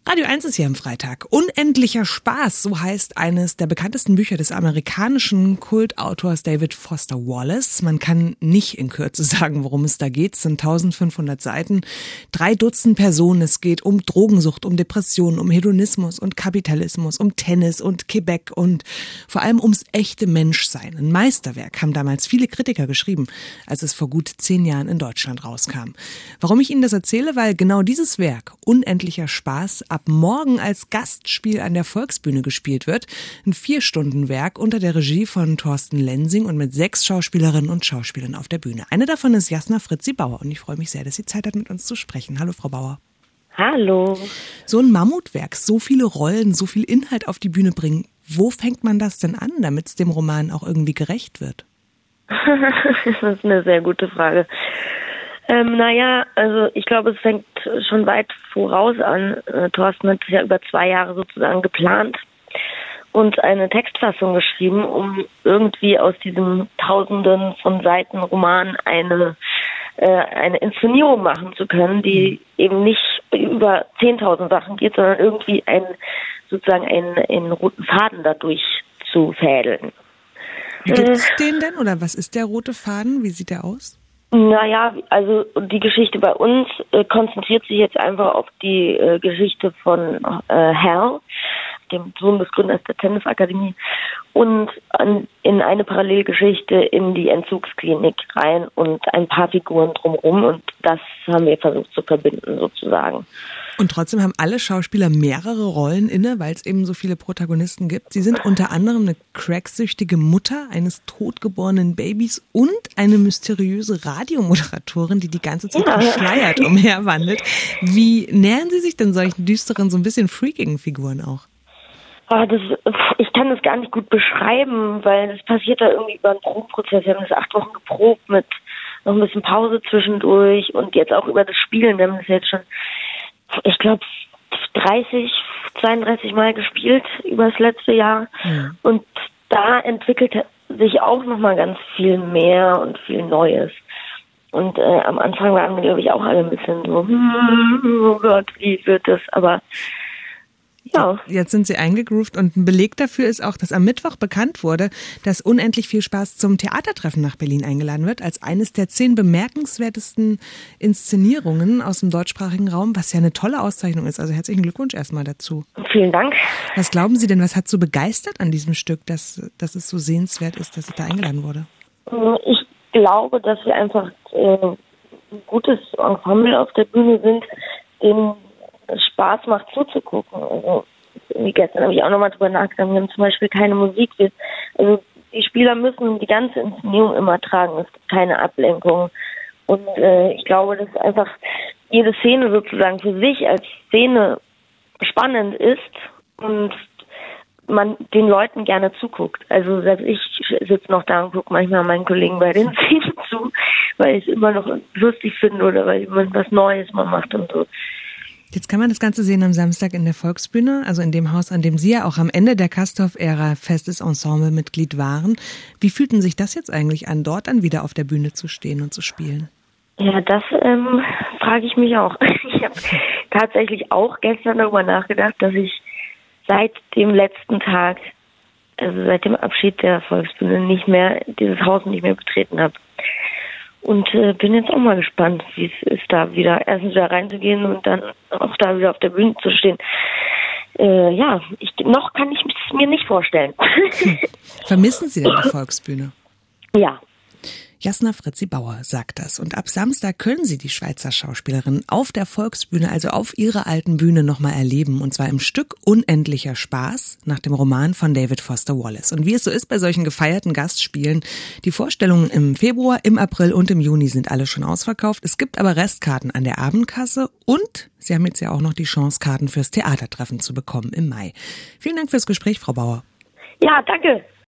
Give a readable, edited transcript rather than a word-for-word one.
Radio 1 ist hier am Freitag. Unendlicher Spaß, so heißt eines der bekanntesten Bücher des amerikanischen Kultautors David Foster Wallace. Man kann nicht in Kürze sagen, worum es da geht. Es sind 1500 Seiten, 3 Dutzend Personen. Es geht um Drogensucht, um Depressionen, um Hedonismus und Kapitalismus, um Tennis und Quebec und vor allem ums echte Menschsein. Ein Meisterwerk haben damals viele Kritiker geschrieben, als es vor gut 10 Jahren in Deutschland rauskam. Warum ich Ihnen das erzähle? Weil genau dieses Werk, Unendlicher Spaß, ab morgen als Gastspiel an der Volksbühne gespielt wird. Ein 4-Stunden-Werk unter der Regie von Thorsten Lensing und mit 6 Schauspielerinnen und Schauspielern auf der Bühne. Eine davon ist Jasna Fritzi Bauer und ich freue mich sehr, dass sie Zeit hat, mit uns zu sprechen. Hallo, Frau Bauer. Hallo. So ein Mammutwerk, so viele Rollen, so viel Inhalt auf die Bühne bringen. Wo fängt man das denn an, damit es dem Roman auch irgendwie gerecht wird? Das ist eine sehr gute Frage. Also ich glaube, es fängt schon weit voraus an. Thorsten hat es ja über 2 Jahre sozusagen geplant und eine Textfassung geschrieben, um irgendwie aus diesem Tausenden von Seiten Roman eine Inszenierung machen zu können, die eben nicht über 10.000 Sachen geht, sondern irgendwie einen roten Faden dadurch zu fädeln. Gibt es den denn oder was ist der rote Faden? Wie sieht der aus? Also die Geschichte bei uns konzentriert sich jetzt einfach auf die Geschichte von Hal, dem Sohn des Gründers der Tennisakademie, und in eine Parallelgeschichte in die Entzugsklinik rein und ein paar Figuren drumherum, und das haben wir versucht zu verbinden sozusagen. Und trotzdem haben alle Schauspieler mehrere Rollen inne, weil es eben so viele Protagonisten gibt. Sie sind unter anderem eine cracksüchtige Mutter eines totgeborenen Babys und eine mysteriöse Radiomoderatorin, die ganze Zeit verschleiert umherwandelt. Wie nähern Sie sich denn solchen düsteren, so ein bisschen freakigen Figuren auch? Ich kann das gar nicht gut beschreiben, weil das passiert da irgendwie über einen Probenprozess. Wir haben das 8 Wochen geprobt mit noch ein bisschen Pause zwischendurch und jetzt auch über das Spielen. Wir haben das jetzt schon, ich glaube, 32 Mal gespielt über das letzte Jahr. Ja. Und da entwickelt sich auch nochmal ganz viel mehr und viel Neues. Und am Anfang waren wir, glaube ich, auch alle ein bisschen so, oh Gott, wie wird das? Aber ja. Jetzt sind Sie eingegroovt und ein Beleg dafür ist auch, dass am Mittwoch bekannt wurde, dass Unendlich viel Spaß zum Theatertreffen nach Berlin eingeladen wird, als eines der 10 bemerkenswertesten Inszenierungen aus dem deutschsprachigen Raum, was ja eine tolle Auszeichnung ist. Also herzlichen Glückwunsch erstmal dazu. Vielen Dank. Was glauben Sie denn, was hat so begeistert an diesem Stück, dass es so sehenswert ist, dass es da eingeladen wurde? Ich glaube, dass wir einfach ein gutes Ensemble auf der Bühne sind, dem Spaß macht zuzugucken. Also, wie gestern habe ich auch nochmal drüber nachgedacht, wir haben zum Beispiel keine Musik. Also die Spieler müssen die ganze Inszenierung immer tragen, es gibt keine Ablenkung. Und ich glaube, dass einfach jede Szene sozusagen für sich als Szene spannend ist und man den Leuten gerne zuguckt. Also selbst ich sitze noch da und gucke manchmal meinen Kollegen bei den Szenen zu, weil ich es immer noch lustig finde oder weil man was Neues mal macht und so. Jetzt kann man das Ganze sehen am Samstag in der Volksbühne, also in dem Haus, an dem Sie ja auch am Ende der Castorf-Ära festes Ensemblemitglied waren. Wie fühlten sich das jetzt eigentlich an, dort dann wieder auf der Bühne zu stehen und zu spielen? Ja, das frage ich mich auch. Ich habe tatsächlich auch gestern darüber nachgedacht, dass ich seit dem letzten Tag, also seit dem Abschied der Volksbühne, dieses Haus nicht mehr betreten habe. Und bin jetzt auch mal gespannt, wie es ist, da erstens wieder reinzugehen und dann auch da wieder auf der Bühne zu stehen. Noch kann ich es mir nicht vorstellen. Vermissen Sie denn die Volksbühne? Ja. Jasna Fritzi Bauer sagt das. Und ab Samstag können Sie die Schweizer Schauspielerin auf der Volksbühne, also auf ihrer alten Bühne, nochmal erleben. Und zwar im Stück Unendlicher Spaß nach dem Roman von David Foster Wallace. Und wie es so ist bei solchen gefeierten Gastspielen, die Vorstellungen im Februar, im April und im Juni sind alle schon ausverkauft. Es gibt aber Restkarten an der Abendkasse und Sie haben jetzt ja auch noch die Chance, Karten fürs Theatertreffen zu bekommen im Mai. Vielen Dank fürs Gespräch, Frau Bauer. Ja, danke.